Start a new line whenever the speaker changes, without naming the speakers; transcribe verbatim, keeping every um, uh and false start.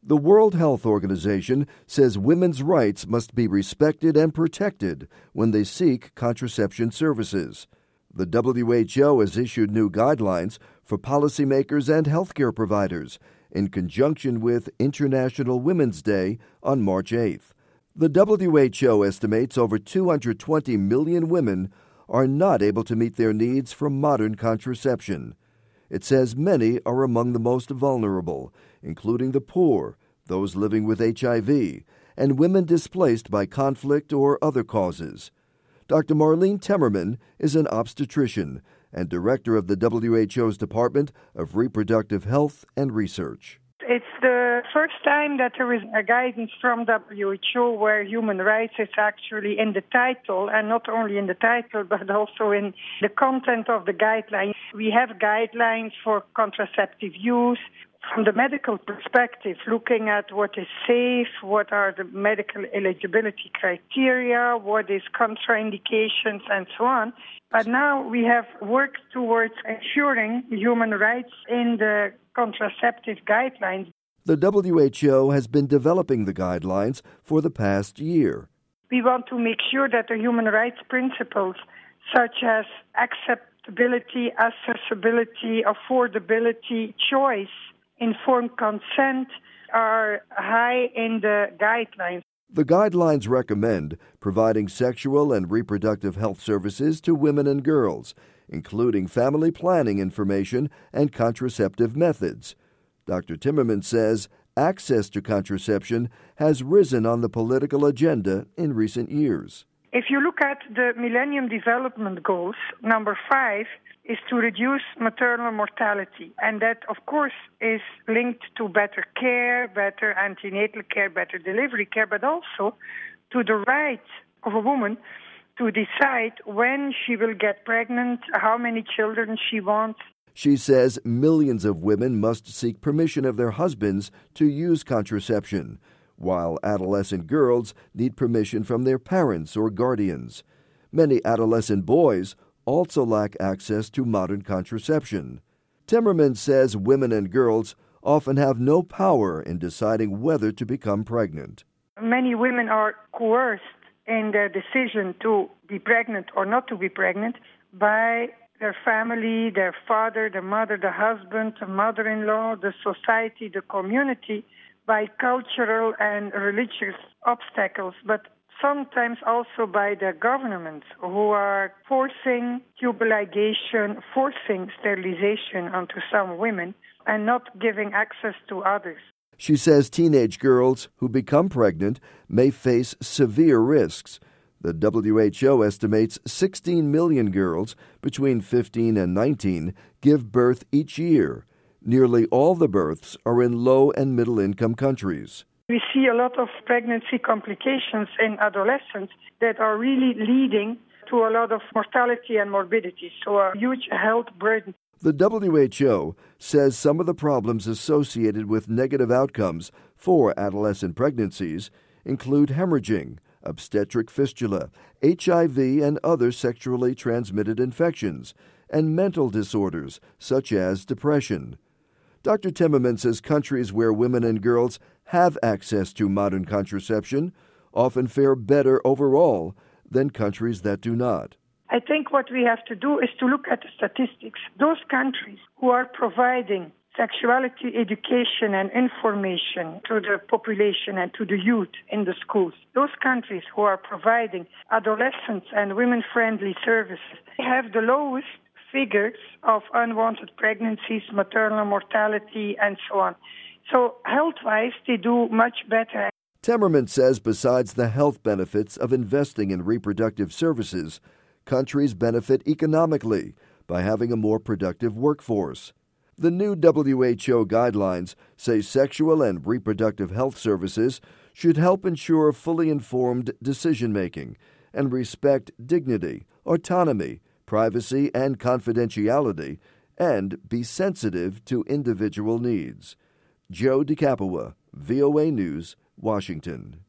The World Health Organization says women's rights must be respected and protected when they seek contraception services. The W H O has issued new guidelines for policymakers and healthcare providers in conjunction with International Women's Day on March eighth. The W H O estimates over two hundred twenty million women are not able to meet their needs from modern contraception. It says many are among the most vulnerable, including the poor, those living with H I V, and women displaced by conflict or other causes. Doctor Marlene Temmerman is an obstetrician and director of the W H O's Department of Reproductive Health and Research.
It's the first time that there is a guidance from W H O where human rights is actually in the title, and not only in the title, but also in the content of the guidelines. We have guidelines for contraceptive use from the medical perspective, looking at what is safe, what are the medical eligibility criteria, what is contraindications, and so on. But now we have worked towards ensuring human rights in the contraceptive guidelines.
The W H O has been developing the guidelines for the past year.
We want to make sure that the human rights principles, such as acceptability, accessibility, affordability, choice, informed consent, are high in the guidelines.
The guidelines recommend providing sexual and reproductive health services to women and girls, including family planning information and contraceptive methods. Doctor Timmerman says access to contraception has risen on the political agenda in recent years.
If you look at the Millennium Development Goals, number five is to reduce maternal mortality. And that, of course, is linked to better care, better antenatal care, better delivery care, but also to the right of a woman to decide when she will get pregnant, how many children she wants.
She says millions of women must seek permission of their husbands to use contraception, while adolescent girls need permission from their parents or guardians. Many adolescent boys also lack access to modern contraception. Timmerman says women and girls often have no power in deciding whether to become pregnant.
Many women are coerced in their decision to be pregnant or not to be pregnant by their family, their father, the mother, the husband, the mother-in-law, the society, the community, by cultural and religious obstacles, but sometimes also by the governments who are forcing tubal ligation, forcing sterilization onto some women and not giving access to others.
She says teenage girls who become pregnant may face severe risks. The W H O estimates sixteen million girls between fifteen and nineteen give birth each year. Nearly all the births are in low and middle income countries.
We see a lot of pregnancy complications in adolescents that are really leading to a lot of mortality and morbidity, so a huge health burden.
The W H O says some of the problems associated with negative outcomes for adolescent pregnancies include hemorrhaging, obstetric fistula, H I V and other sexually transmitted infections, and mental disorders such as depression. Doctor Timmerman says countries where women and girls have access to modern contraception often fare better overall than countries that do not.
I think what we have to do is to look at the statistics. Those countries who are providing sexuality education and information to the population and to the youth in the schools, those countries who are providing adolescents and women-friendly services, they have the lowest figures of unwanted pregnancies, maternal mortality, and so on. So health-wise, they do much better.
Temmerman says besides the health benefits of investing in reproductive services, countries benefit economically by having a more productive workforce. The new W H O guidelines say sexual and reproductive health services should help ensure fully informed decision-making and respect dignity, autonomy, privacy, and confidentiality, and be sensitive to individual needs. Joe DeCapua, V O A News, Washington.